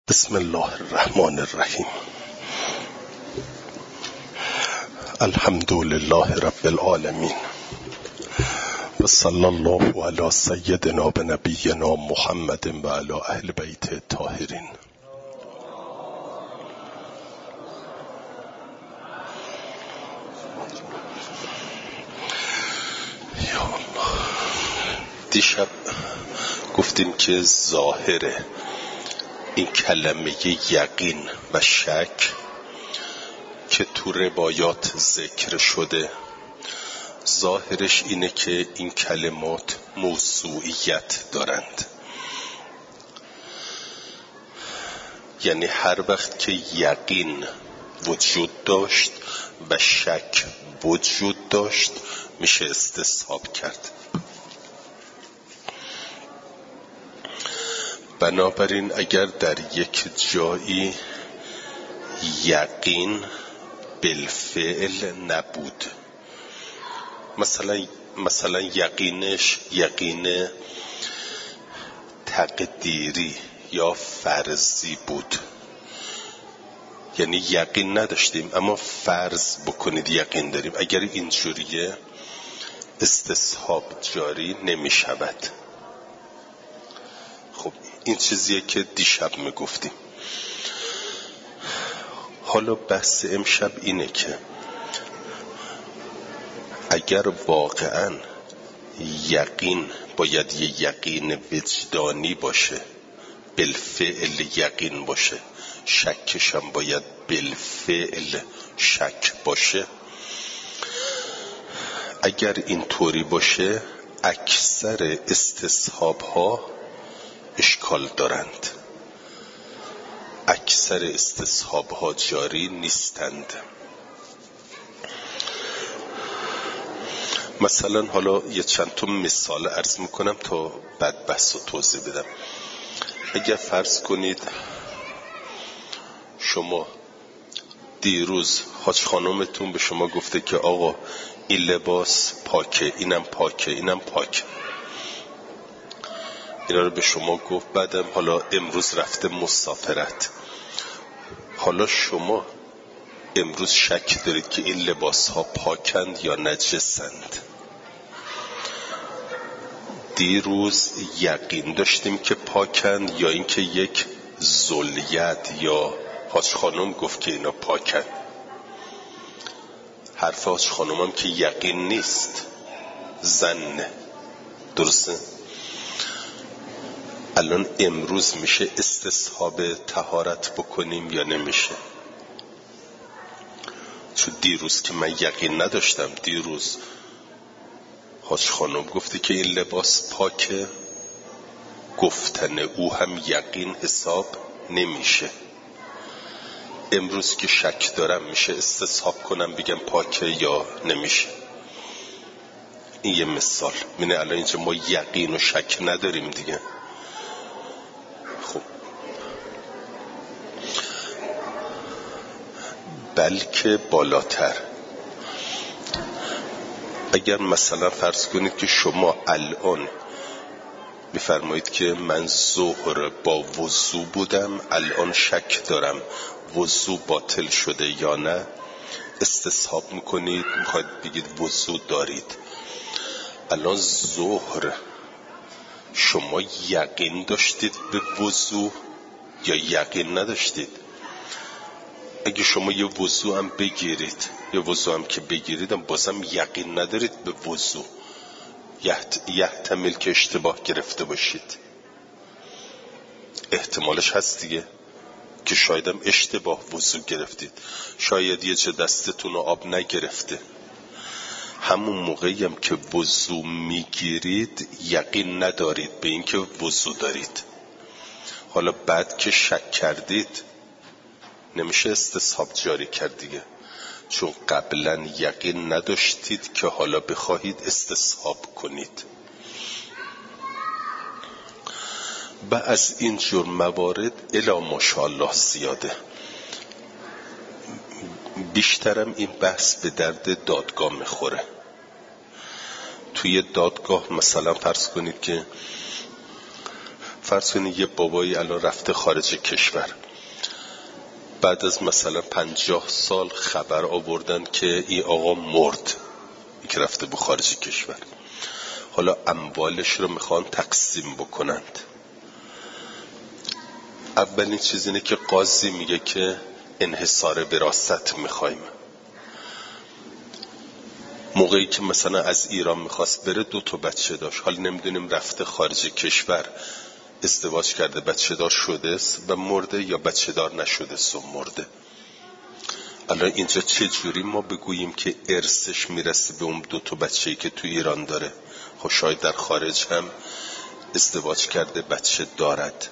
بسم الله الرحمن الرحیم. الحمد لله رب العالمین و صلی الله علی سیدنا و نبینا محمد و علی اهل بیت الطاهرین. یا الله، دیشب گفتیم که ظاهر این کلمه یقین و شک که تو روایات ذکر شده، ظاهرش اینه که این کلمات موضوعیت دارند. یعنی هر وقت که یقین وجود داشت و شک وجود داشت میشه استصحاب کرد. بنابراین اگر در یک جایی یقین بالفعل نبود، مثلا یقینش یقین تقدیری یا فرضی بود، یعنی یقین نداشتیم اما فرض بکنید یقین داریم، اگر اینجوریه استصحاب جاری نمی شود. خب این چیزیه که دیشب میگفتیم. حالا بحث امشب اینه که اگر واقعا یقین باید یه یقین وجدانی باشه، بالفعل یقین باشه، شکش هم باید بالفعل شک باشه، اگر این طوری باشه اکثر استصحاب ها اشکال دارند، اکثر استصحاب ها جاری نیستند. مثلا حالا یه چند تا مثال عرض میکنم تا بعد بحث رو توضیح بدم. اگر فرض کنید شما دیروز حاج خانومتون به شما گفته که آقا این لباس پاکه، اینم پاکه، اینم پاکه، اینا رو به شما گفت، بعدم حالا امروز رفته مسافرت، حالا شما امروز شک دارید که این لباس ها پاکند یا نجسند. دیروز یقین داشتیم که پاکند یا اینکه یک ذوالید یا حاج خانم گفت که اینا پاکند. حرف حاج خانم هم که یقین نیست، ظنه، درسته؟ الان امروز میشه استصحاب طهارت بکنیم یا نمیشه؟ چون دیروز که من یقین نداشتم، دیروز حاج خانم گفته که این لباس پاکه، گفتن او هم یقین حساب نمیشه. امروز که شک دارم میشه استصحاب کنم بگم پاکه یا نمیشه؟ این یه مثال. منه الان اینجا ما یقین و شک نداریم دیگه. خب بلکه بالاتر، اگر مثلا فرض کنید که شما الان میفرمایید که من ظهر با وضو بودم، الان شک دارم وضو باطل شده یا نه، استصحاب میکنید، میخواید بگید وضو دارید. الان ظهر شما یقین داشتید به وضو یا یقین نداشتید؟ اگه شما یه وضو هم بگیرید، یه وضو هم که بگیرید بازم یقین ندارید به وضو، یحتمل که اشتباه گرفته باشید. احتمالش هست دیگه که شاید هم اشتباه وضو گرفتید، شاید یه جا دستتون رو آب نگرفته. همون موقعی هم که وضو میگیرید یقین ندارید به این که وضو دارید. حالا بعد که شک کردید نمیشه استصحاب جاری کرد دیگه، چون قبلا یقین نداشتید که حالا بخواهید استصحاب کنید. و از این جور موارد الی ماشاءالله زیاده. بیشترم این بحث به درد دادگاه میخوره. توی دادگاه مثلا فرض کنید که فرض کنید یه بابایی الان رفته خارج کشور، بعد از مثلا 50 سال خبر آوردن که این آقا مرد، این که رفته به خارج کشور. حالا اموالش رو میخوان تقسیم بکنند. اولین چیز اینه که قاضی میگه که انحصار وراثت میخوایم. موقعی که مثلا از ایران میخواست بره 2 بچه داشت، حالا نمیدونیم رفته خارج کشور ازدواج کرده بچه دار شده و مرده یا بچه دار نشده و مرده. الان اینجا چه جوری ما بگوییم که ارثش میرسه به اون 2 بچه‌ای که تو ایران داره؟ خب شاید در خارج هم ازدواج کرده بچه دارد.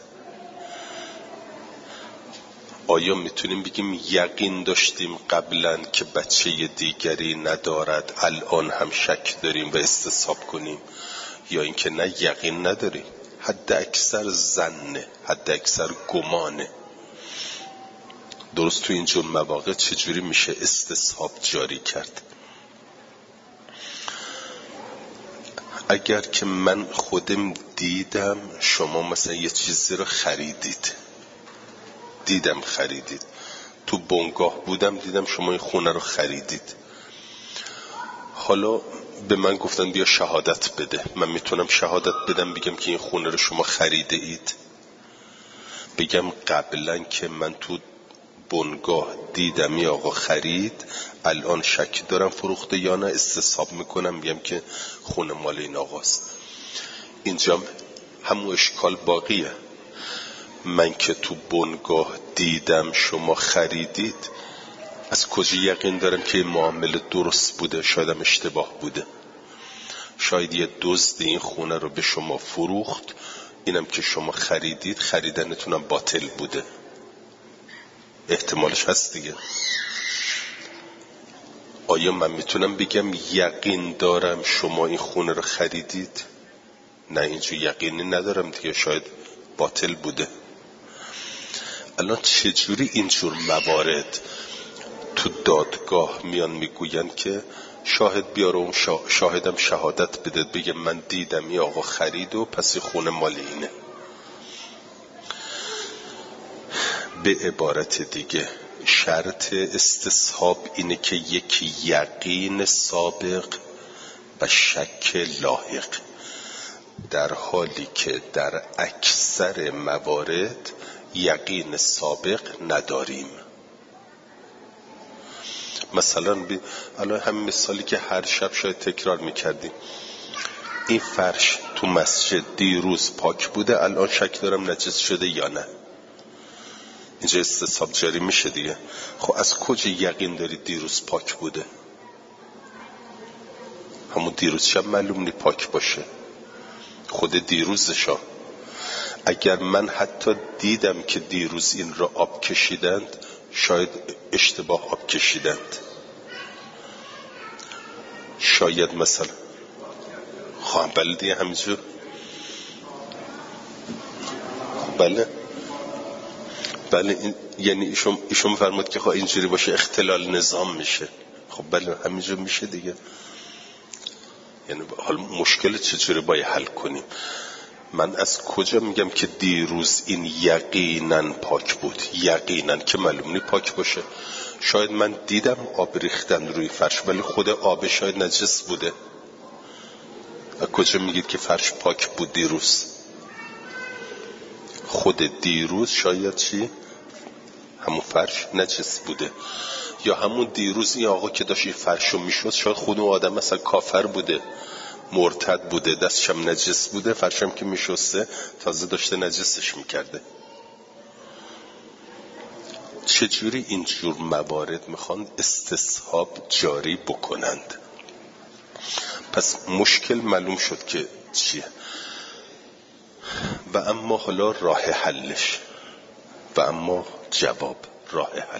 آیا میتونیم بگیم یقین داشتیم قبلا که بچه دیگری ندارد، الان هم شک داریم و استصحاب کنیم، یا اینکه نه یقین نداریم، حد اکثر ظنه، حد اکثر گمانه؟ درست تو اینجور مواقع چجوری میشه استصحاب جاری کرد؟ اگر که من خودم دیدم شما مثلا یه چیزی رو خریدید، خریدید، تو بنگاه بودم دیدم شما این خونه رو خریدید، حالا به من گفتن بیا شهادت بده، من میتونم شهادت بدم بگم که این خونه رو شما خریده اید؟ بگم قبلا که من تو بنگاه دیدم یا آقا خرید، الان شک دارم فروخته یا نه، استصحاب میکنم میگم که خونه مال این آقاست. اینجا همون اشکال باقیه. من که تو بنگاه دیدم شما خریدید، از کجا یقین دارم که این معامله درست بوده؟ شاید هم اشتباه بوده، شاید یه دزد این خونه رو به شما فروخت، اینم که شما خریدید خریدنتونم باطل بوده. احتمالش هست دیگه. آیا من میتونم بگم یقین دارم شما این خونه رو خریدید؟ نه، اینجور یقینی ندارم دیگه، شاید باطل بوده. الان چجوری اینجور موارد تو دادگاه میان میگوین که شاهد بیاره، اون شاهدم شهادت بده بگه من دیدم این آقا خرید و پس این خونه مال اینه؟ به عبارت دیگه شرط استصحاب اینه که یکی یقین سابق و شک لاحق، در حالی که در اکثر موارد یقین سابق نداریم. مثلا الان همین مثالی که هر شب شاید تکرار میکردیم، این فرش تو مسجد دیروز پاک بوده، الان شک دارم نجس شده یا نه. اینجا استصحاب جاری میشه دیگه. خب از کجا یقین دارید دیروز پاک بوده؟ همون دیروز شب معلوم نی پاک باشه، خود دیروزشا. اگر من حتی دیدم که دیروز این را آب کشیدند، شاید اشتباه آب کشیدند، شاید مثلا خواهم بلدیه همینجور. بله این یعنی ایشون فرمود که خواه اینجوری باشه اختلال نظام میشه. خب بله همینجور میشه دیگه. یعنی حال مشکل چجوری باید حل کنیم؟ من از کجا میگم که دیروز این یقینا پاک بود؟ یقینا که معلوم نی پاک باشه. شاید من دیدم آب ریختن روی فرش ولی خود آب شاید نجس بوده. از کجا میگید که فرش پاک بود دیروز؟ خود دیروز شاید چی؟ همون فرش نجس بوده. یا همون دیروز این آقا که داشت این فرشو میشد، شاید خود اون آدم مثلا کافر بوده، مرتد بوده، دستشم نجس بوده، فرشم که میشسته تازه داشته نجسش میکرده. چجوری اینجور موارد میخوان استصحاب جاری بکنند؟ پس مشکل معلوم شد که چیه. و اما حالا راه حلش، و اما جواب راه حل.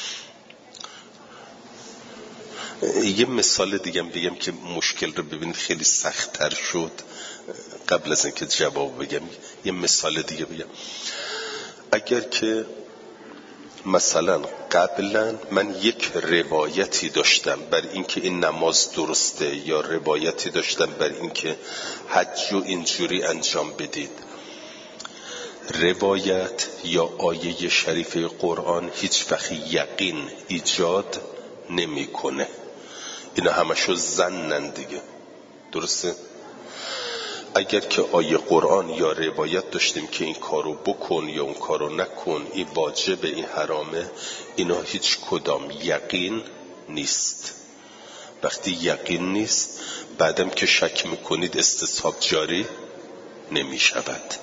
یه مثال دیگه بگم که مشکل رو ببینید خیلی سخت‌تر شد. قبل از اینکه جواب بگم یه مثال دیگه بگم. اگر که مثلا قبلا من یک روایتی داشتم بر اینکه این نماز درسته، یا روایتی داشتم بر اینکه حج و اینجوری انجام بدید، روایت یا آیه شریفه قرآن هیچ وقت یقین ایجاد نمیکنه. اینا همشو ظنن دیگه، درسته؟ اگر که آیه قرآن یا روایت داشتیم که این کارو بکن یا اون کارو نکن، این واجب، این حرامه، اینا هیچ کدام یقین نیست. وقتی یقین نیست، بعدم که شک میکنید استصحاب جاری نمی شود.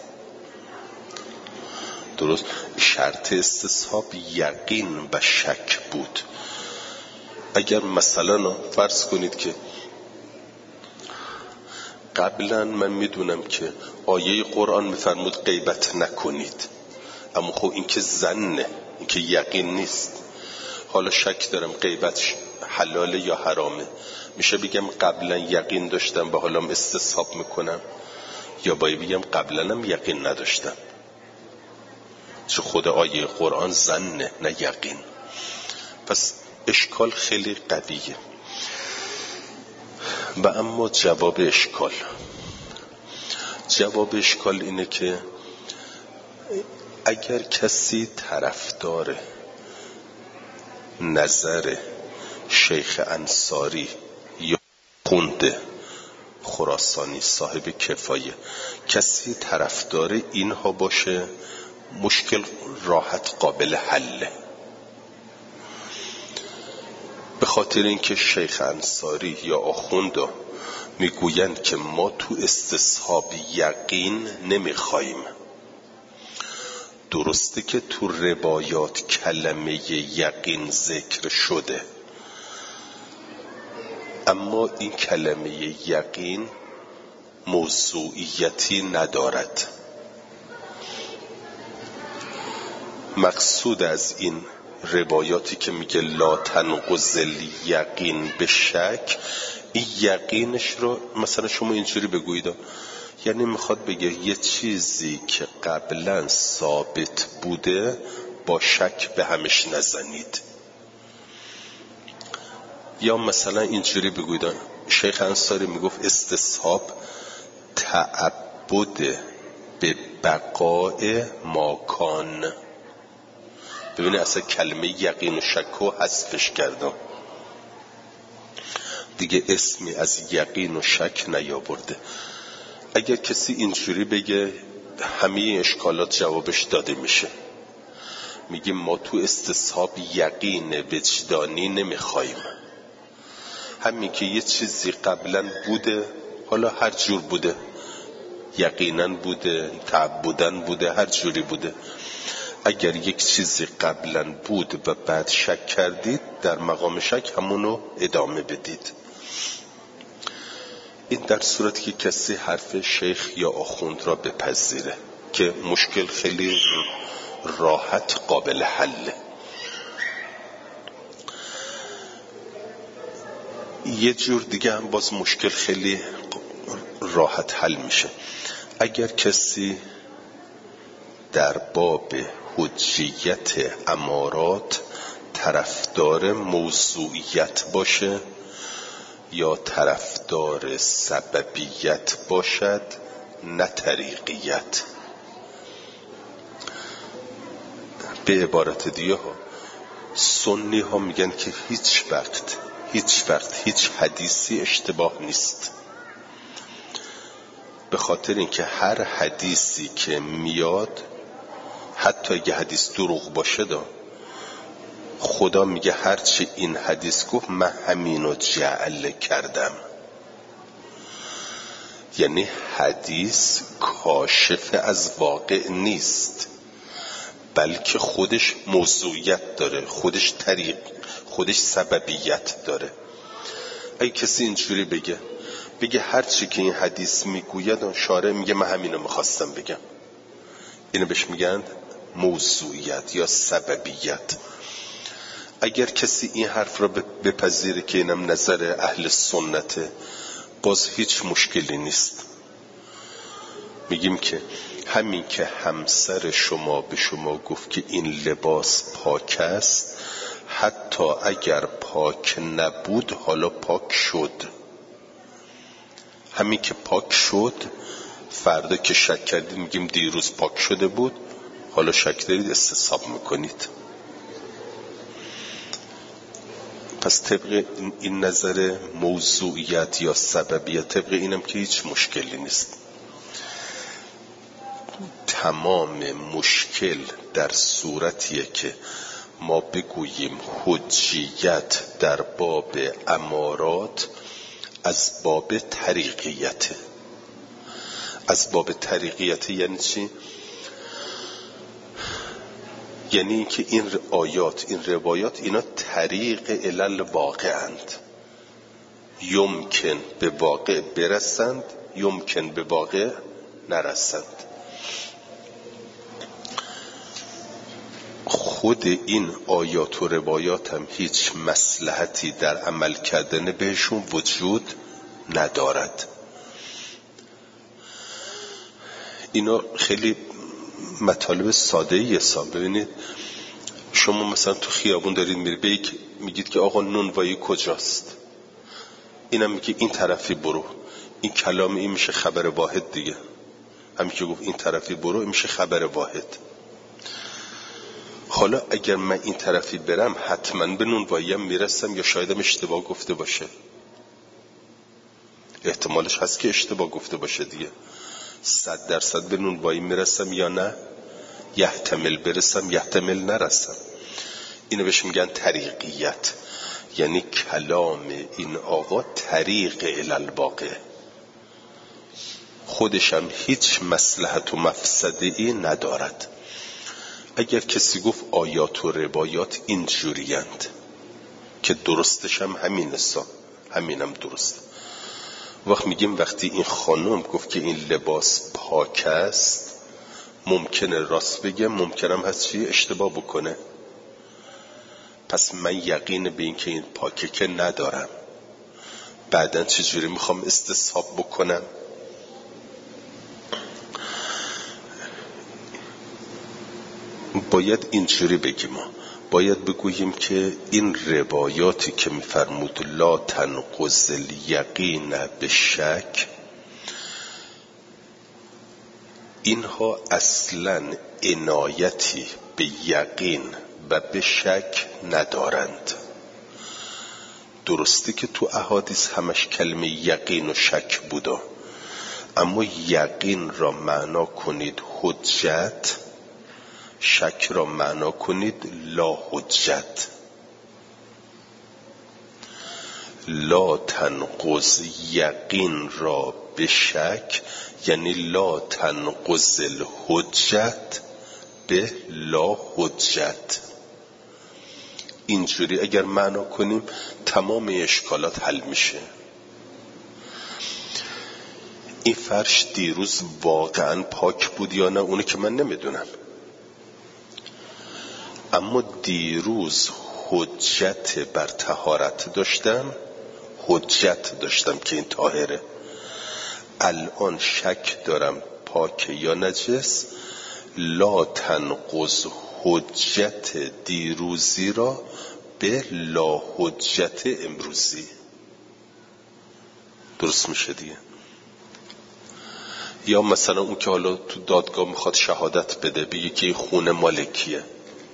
درست؟ شرط استصحاب یقین و شک بود. اگر مثلا فرض کنید که قبلا من میدونم که آیه قرآن میفرمود غیبت نکنید، اما خب این که ظنه، این که یقین نیست. حالا شک دارم غیبت حلاله یا حرامه، میشه بگم قبلا یقین داشتم و حالا استصحاب میکنم، یا باید بگم قبلا هم یقین نداشتم؟ چون خود آیه قرآن ظنه نه یقین. پس اشکال خیلی قویه. و اما جواب اشکال اینه که اگر کسی طرفدار نظر شیخ انصاری یا خونده خراسانی صاحب کفایه، کسی طرفدار اینها باشه، مشکل راحت قابل حله. به خاطر اینکه شیخ انصاری یا آخوندا میگویند که ما تو استصحاب یقین نمیخوایم. درسته که تو روایات کلمه یقین ذکر شده، اما این کلمه یقین موضوعیتی ندارد. مقصود از این روایاتی که میگه لا تنقض الیقین به شک، این یقینش رو مثلا شما اینجوری بگویید، یعنی میخواد بگه یه چیزی که قبلا ثابت بوده با شک به همش نزنید. یا مثلا اینجوری بگویید، شیخ انصاری میگفت استصحاب تعبد به بقاء ماکان. ببینید اصلا کلمه یقین و شک رو حذفش کردم دیگه، اسمی از یقین و شک نیاورده. اگر کسی اینجوری بگه همه اشکالات جوابش داده میشه. میگیم ما تو استصحاب یقین وجدانی نمیخوایم. همین که یه چیزی قبلا بوده، حالا هر جور بوده، یقینا بوده، تعبداً بوده، هر جوری بوده، اگر یک چیزی قبلا بود و بعد شک کردید، در مقام شک همونو ادامه بدید. این در صورتی که کسی حرف شیخ یا آخوند را بپذیره که مشکل خیلی راحت قابل حله. یه جور دیگه هم باز مشکل خیلی راحت حل میشه. اگر کسی در باب حجیت امارات طرفدار موضوعیت باشه یا طرفدار سببیت باشد نه طریقیت. به عبارت دیگه ها، سنی ها میگن که هیچ وقت هیچ حدیثی اشتباه نیست، به خاطر اینکه هر حدیثی که میاد، حتی اگه حدیث دروغ باشه، خدا میگه هرچی این حدیث گفت من همینو جعل کردم. یعنی حدیث کاشف از واقع نیست، بلکه خودش موضوعیت داره، خودش طریق، خودش سببیت داره. اگه کسی اینجوری بگه هرچی که این حدیث میگوید، شارع میگه من همینو میخواستم بگم، اینو بهش میگن موضوعیت یا سببیت. اگر کسی این حرف را بپذیره که اینم نظر اهل سنته، باز هیچ مشکلی نیست. میگیم که همین که همسر شما به شما گفت که این لباس پاک است، حتی اگر پاک نبود حالا پاک شد. همین که پاک شد فردا که شک کردید میگیم دیروز پاک شده بود، حالا شک دارید استصحاب میکنید. پس طبق این نظر موضوعیت یا سببیت، طبق اینم که هیچ مشکلی نیست. تمام مشکل در صورتیه که ما بگوییم حجیت در باب امارات از باب طریقیته. از باب طریقیت یعنی چی؟ یعنی اینکه این آیات، این روایات، اینا طریق علل واقعند، یمکن به واقع برسند، یمکن به واقع نرسند. خود این آیات و روایات هم هیچ مصلحتی در عمل کردن بهشون وجود ندارد. اینا خیلی مطالب ساده‌ای حساب. ببینید شما مثلا تو خیابون دارید میرید، میگید که آقا نونوایی کجاست؟ اینم میگه این طرفی برو. این کلام این میشه خبر واحد دیگه. همین که گفت این طرفی برو، این میشه خبر واحد. حالا اگر من این طرفی برم حتما به نونواییم میرسم یا شایدم اشتباه گفته باشه؟ احتمالش هست که اشتباه گفته باشه دیگه. 100% به نونوایی میرسم یا نه؟ یحتمل برسم، یحتمل نرسم. اینو بهش میگن طریقیت، یعنی کلام این آقا طریق الالواقع، خودش هم هیچ مصلحت و مفسده‌ای ندارد. اگر کسی گفت آیات و روایات اینجوریند که درستش هم همین است، همینم درست. وقت میگیم وقتی این خانم گفت که این لباس پاک است، ممکنه راست بگه، ممکنم هست چی اشتباه بکنه. پس من یقین به این که این پاکه که ندارم، بعدن چجوری میخوام استصحاب بکنم؟ باید اینجوری بگیم، باید بگوییم که این روایاتی که میفرمود لا تنقض الیقین به شک، اینها اصلا عنایتی به یقین و به شک ندارند. درسته که تو احادیث همش کلمه یقین و شک بوده، اما یقین را معنا کنید حجت، شک را معنا کنید لا حجت. لا تنقض یقین را به شک یعنی لا تنقض الحجت به لا حجت. اینجوری اگر معنا کنیم تمام اشکالات حل میشه. این فرش دیروز واقعا پاک بود یا نه اونو که من نمیدونم، اما دیروز حجت بر طهارت داشتم، حجت داشتم که این طاهره. الان شک دارم پاک یا نجس، لا تنقض حجت دیروزی را به لا حجت امروزی. درست میشه دیگه. یا مثلا اون که حالا تو دادگاه میخواد شهادت بده، بگه که این خونه مال کیه؟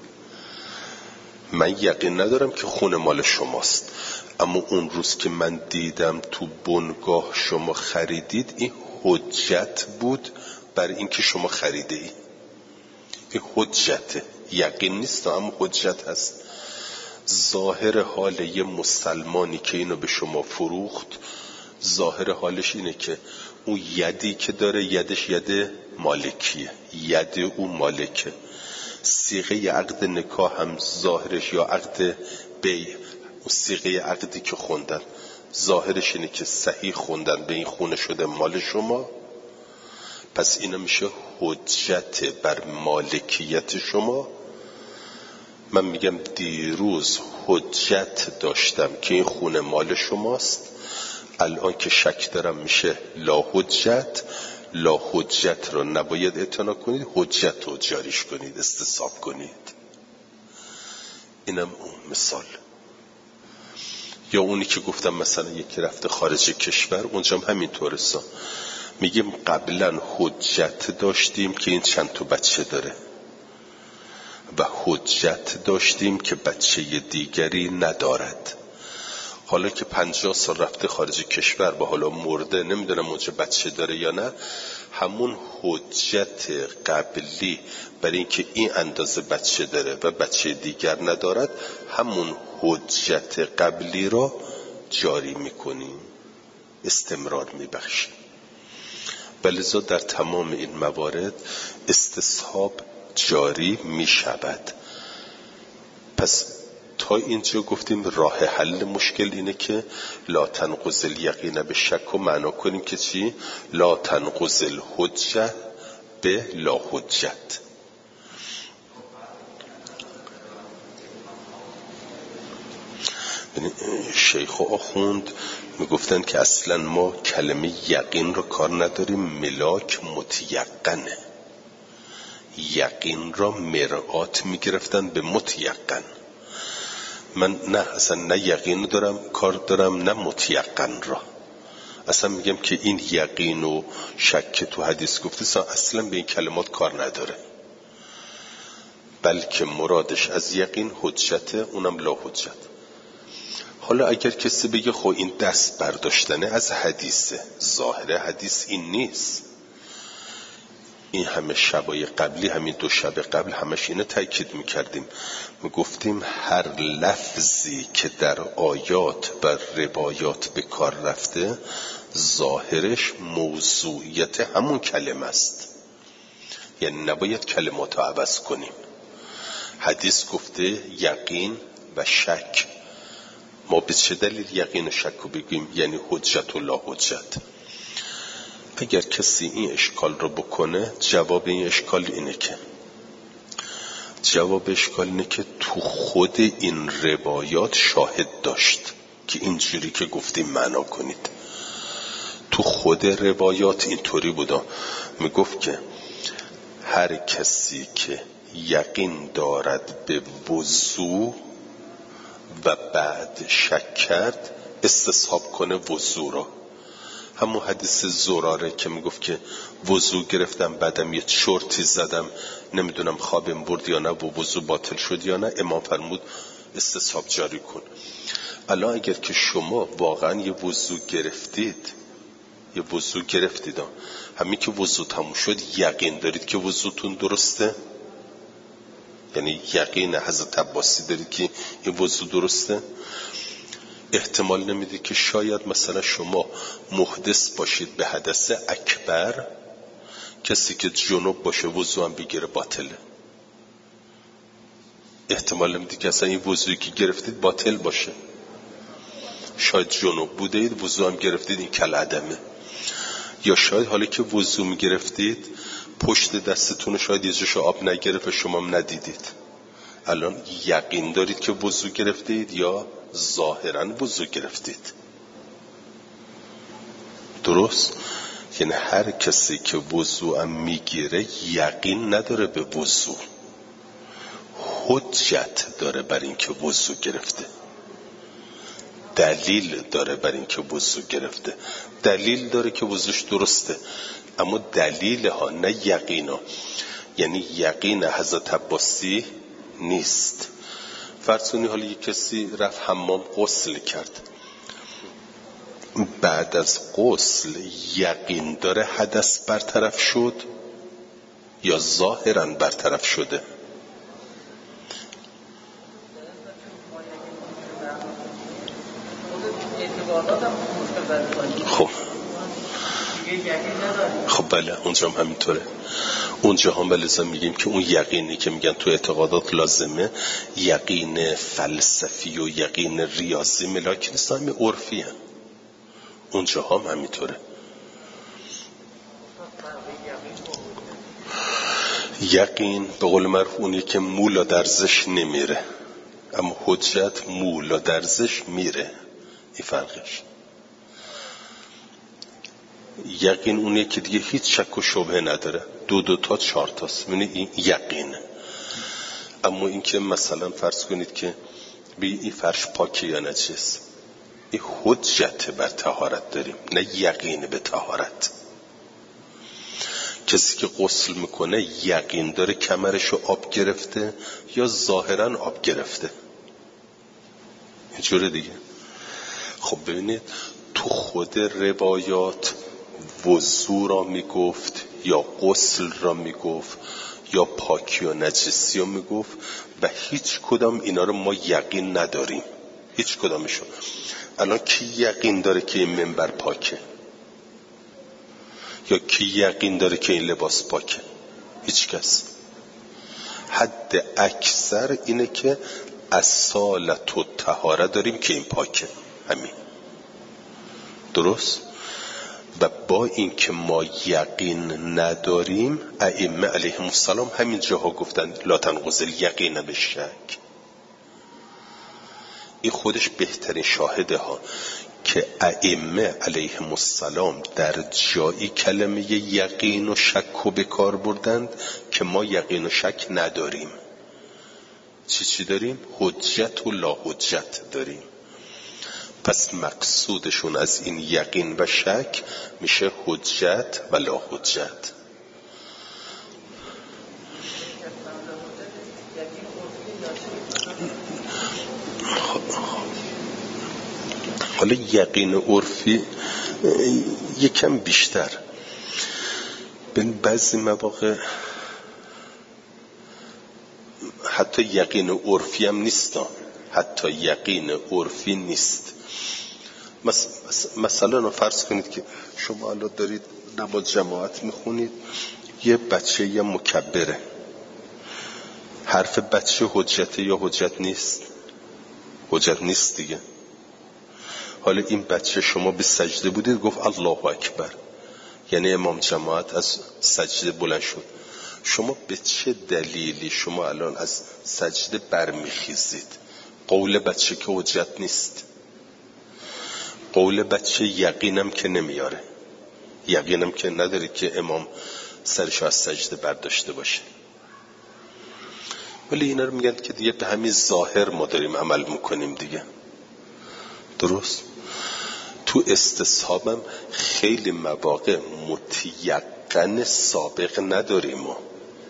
من یقین ندارم که خونه مال شماست، اما اون روز که من دیدم تو بنگاه شما خریدید، این حجت بود بر این که شما خریده ای. این حجته، یقین نیست اما حجت هست. ظاهر حال یه مسلمانی که اینو به شما فروخت، ظاهر حالش اینه که اون یدی که داره یدش ید مالکیه، ید او مالکه. صیغه عقد نکاح هم ظاهرش یا عقد بیع، اون صیغه عقدی که خوندن ظاهرش اینه که صحیح خوندن به این خونه شده مال شما، پس اینا میشه حجت بر مالکیت شما. من میگم دیروز حجت داشتم که این خونه مال شماست، الان که شک دارم میشه لا حجت. لا حجت رو نباید اعتنا کنید، حجت رو جاریش کنید، استصحاب کنید. اینم اون مثال. یا اونی که گفتم مثلا یکی رفته خارج کشور، اونجا هم همین طورسا. میگیم قبلا حجت داشتیم که این چند تا بچه داره و حجت داشتیم که بچه دیگری ندارد. حالا که 50 سال رفته خارج کشور و حالا مرده، نمیدونم اونجا بچه داره یا نه، همون حجت قبلی برای اینکه این اندازه بچه داره و بچه دیگر ندارد، همون حجت قبلی را جاری میکنیم، استمرار میبخشیم. ولذا در تمام این موارد استصحاب جاری میشود. پس تا اینجا گفتیم راه حل مشکل اینه که لا تنقض الیقین به شک و معنا کنیم که چی؟ لا تنقض الحجه به لا حجت. شیخ و آخوند میگفتن که اصلا ما کلمه یقین رو کار نداریم، ملاک متیقنه. یقین را مرآت میگرفتن به متیقن. من نه، اصلا نه یقین دارم کار دارم نه متیقن را. اصلا میگم که این یقین و شک تو حدیث گفته اصلا به این کلمات کار نداره، بلکه مرادش از یقین حجت، اونم لا حجت. حالا اگر کسی بگه خب این دست برداشتنه از حدیثه، ظاهر حدیث این نیست. این همه شبای قبلی، همین 2 شب قبل همش اینو تاکید میکردیم، میگفتیم هر لفظی که در آیات و روایات به کار رفته ظاهرش موضوعیت همون کلمه است، یعنی نباید کلمات رو عوض کنیم. حدیث گفته یقین و شک، ما به چه دلیل یقین و شک رو بگیم یعنی حجت و لا حجت؟ اگر کسی این اشکال رو بکنه، جواب این اشکال اینه که تو خود این روایات شاهد داشت که اینجوری که گفتیم معنا کنید. تو خود روایات اینطوری بودا، میگفت که هر کسی که یقین دارد به وضو و بعد شک کرد، استصحاب کنه وضو را. همون حدیث زراره که میگفت که وضو گرفتم بعدم یه چرتی زدم، نمیدونم خوابم برد یا نه و وضو باطل شد یا نه، امام فرمود استصحاب جاری کن. الان اگر که شما واقعا یه وضو گرفتید همین که وضو تموم شد یقین دارید که وضوتون درسته، یعنی یقین حضرت عباسی دارید که این وضو درسته، احتمال نمیده که شاید مثلا شما محدث باشید به حدث اکبر، کسی که جنوب باشه وضو هم بگیره باطله. احتمال نمیده که اصلا این وضویی که گرفتید باطل باشه. شاید جنوب بوده اید وضو هم گرفتید، این کالعدمه. یا شاید حالی که وضو میگرفتید پشت دستتون شاید یه جاشو آب نگرفت و شما هم ندیدید. الان یقین دارید که وضو گرفتید یا ظاهرا وضو گرفتید؟ درست؟ یعنی هر کسی که وضو هم میگیره یقین نداره به وضو، حجت داره بر این که وضو گرفته، دلیل داره بر این که وضو گرفته، دلیل داره که وضوش درسته، اما دلیل ها نه یقین ها. یعنی یقین حضرت عباسی نیست. فرض کنید حالا یک کسی رفت حمام غسل کرد، بعد از غسل یقین داره حدث برطرف شد یا ظاهرا برطرف شده؟ خب بله، اونجا هم همینطوره. اونجا هم بلزا میگیم که اون یقینی که میگن تو اعتقادات لازمه، یقین فلسفی و یقین ریاضی ملاک نیست، همین عرفی هم. اونجا هم همینطوره. یقین به قول معروف اونیه که مولا درزش نمیره، اما حجت مولا درزش میره. این فرقش. یقین اونیه که دیگه هیچ شک و شبهه نداره، 2 تا 4 تاست، یعنی این یقینه. اما این که مثلا فرض کنید که این فرش پاکه یا نجس، این حجت بر طهارت داریم، نه یقین به طهارت. کسی که غسل میکنه یقین داره کمرشو آب گرفته یا ظاهرا آب گرفته؟ اینجوره دیگه. خب ببینید تو خود روایات وضو را میگفت یا غسل را میگفت یا پاکی و نجسی را میگفت و هیچ کدام اینا رو ما یقین نداریم، هیچ کدامشو. الان کی یقین داره که این منبر پاکه؟ یا کی یقین داره که این لباس پاکه؟ هیچ کس. حد اکثر اینه که اصالت و طهاره داریم که این پاکه، همین. درست؟ و با این که ما یقین نداریم، ائمه علیهم السلام همین جاها گفتن لا تنقض الیقین بالشک. این خودش بهترین شاهده ها که ائمه علیهم السلام در جایی کلمه یقین و شک رو به کار بردند که ما یقین و شک نداریم. چی داریم؟ حجت و لا حجت داریم. پس مقصودشون از این یقین و شک میشه حجت و لا حجت. حالا یقین عرفی یکم بیشتر، به بعضی مواقع حتی یقین عرفی هم نیست، حتی یقین عرفی نیست. مثلا فرض کنید که شما الان دارید نماز جماعت میخونید، یه بچه یه مکبره، حرف بچه حجته یا حجت نیست؟ حجت نیست دیگه. حالا این بچه شما به سجده بودید گفت الله اکبر، یعنی امام جماعت از سجده بلند شد، شما به چه دلیلی شما الان از سجده برمیخیزید؟ قول بچه که حجت نیست، قول بچه یقینم که نمیاره، یقینم که نداره که امام سرشو از سجده برداشته باشه. ولی اینا رو میگن که دیگه به همین ظاهر ما داریم عمل میکنیم دیگه. درست؟ تو استصحابم خیلی مواقع متیقن سابق نداریم، ما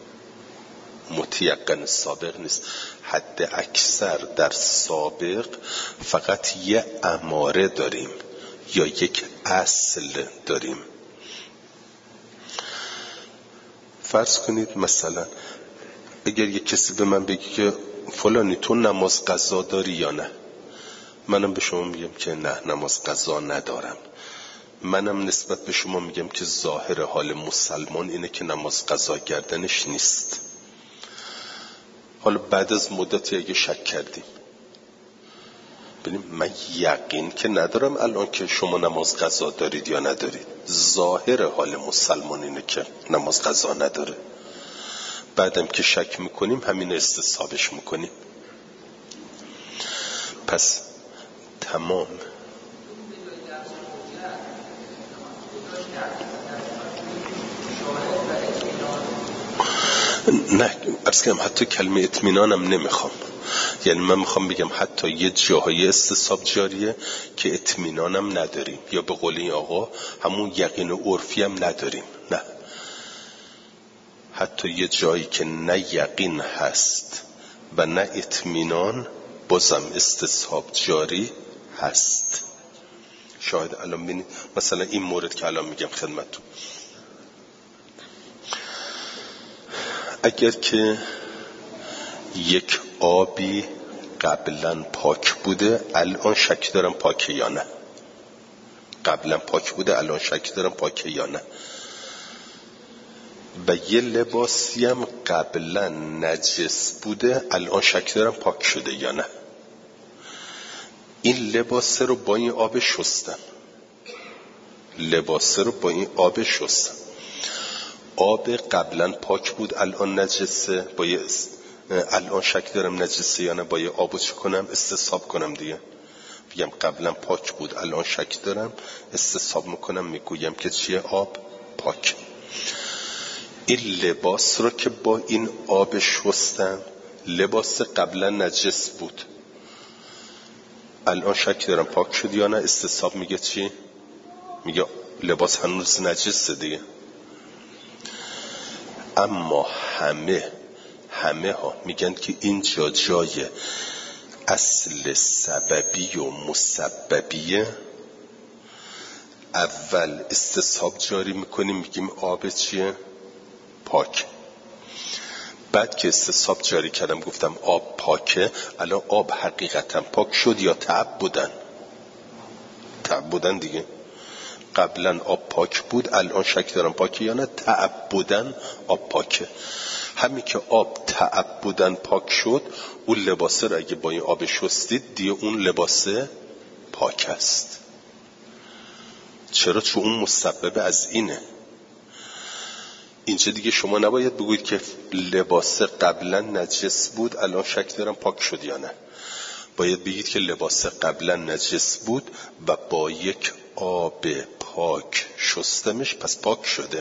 متیقن سابق نیست، حد اکثر در سابق فقط یه اماره داریم یا یک اصل داریم. فرض کنید مثلا اگر یک کسی به من بگی که فلانی تو نماز قضا داری یا نه، منم به شما میگم که نه نماز قضا ندارم. منم نسبت به شما میگم که ظاهر حال مسلمان اینه که نماز قضا کردنش نیست. حالا بعد از مدتی اگه شک کردیم، ببینیم من یقین که ندارم الان که شما نماز قضا دارید یا ندارید، ظاهر حال مسلمان اینه که نماز قضا نداره. بعدم که شک میکنیم همین استصحابش میکنیم. پس تمام نه عرض کنم حتی کلمه اطمینانم نمیخوام، یعنی من میخوام بگم حتی یه جاهای استصحاب جاریه که اطمینانم نداریم، یا به قول این آقا همون یقین عرفی هم نداریم. نه، حتی یه جایی که نه یقین هست و نه اطمینان بازم استصحاب جاری هست. شاید الان ببینید مثلا این مورد که الان میگم خدمتتون، اگر که یک آبی قبلا پاک بوده الان شک دارم پاکه یا نه، قبلا پاک بوده الان شک دارم پاکه یا نه، و یه لباسی هم قبلا نجس بوده الان شک دارم پاک شده یا نه. این لباس رو با این آب شستم، لباس رو با این آب شستم، آب قبلا پاک بود الان نجسه، الان شک دارم نجسه یا نه، با یه آبو چه کنم؟ استصحاب کنم دیگه. بگم قبلا پاک بود الان شک دارم، استصحاب میکنم میگویم که چیه؟ آب پاک. این لباس رو که با این آب شستم، لباس قبلا نجس بود الان شک دارم پاک شد یا نه، استصحاب میگه چی؟ میگه لباس هنوز نجسه دیگه. اما همه ها میگن که اینجا جای اصل سببی و مسببیه. اول استصحاب جاری میکنیم، میگیم آب چیه؟ پاک. بعد که استصحاب جاری کردم گفتم آب پاکه، الان آب حقیقتا پاک شد یا تعبدن؟ تعبدن دیگه. قبلا آب پاک بود، الان شک دارم پاکه یا نه، تعبدن آب پاکه. همین که آب تعبدن پاک شد، اون لباسه رو اگه با این آب شستید دیگه اون لباسه پاک است. چرا؟ چون اون مسبب از اینه. اینجا دیگه شما نباید بگوید که لباسه قبلا نجس بود الان شک دارم پاک شد یا نه. باید بگید که لباسه قبلا نجس بود و با یک آب پاک شستمش پس پاک شده.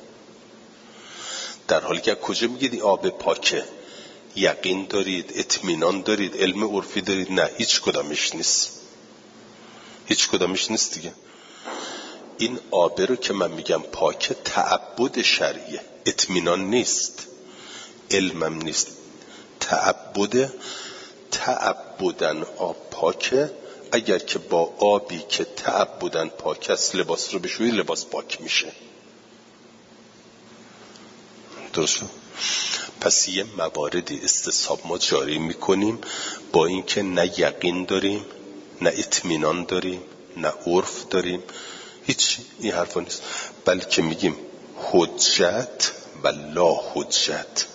در حالی که کجا میگید این آب پاکه؟ یقین دارید؟ اطمینان دارید؟ علم عرفی دارید؟ نه، هیچ کدامش نیست. هیچ کدامش نیست دیگه. این آب رو که من میگم پاکه تعبد شرعیه، اطمینان نیست، علمم نیست، تعبدن آب پاکه. اگر که با آبی که تعبدن پاک است لباس رو بشویی لباس پاک میشه. درسته؟ پس یه مواردی استصحاب ما جاری میکنیم با اینکه نه یقین داریم، نه اطمینان داریم، نه عرف داریم، هیچ این حرفا نیست، بلکه میگیم حجت و لا حجت.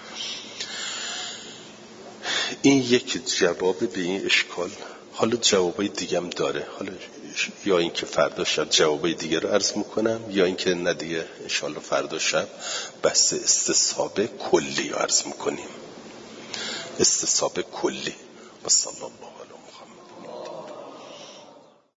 این یک جواب به این اشکال. حالا جوابای دیگه هم داره، حالا یا اینکه فردا شب جوابای دیگه رو عرض میکنم یا اینکه نه دیگه انشالله فردا شب بحث استصحاب کلی رو عرض میکنیم. استصحاب کلی. و صلی الله علی محمد.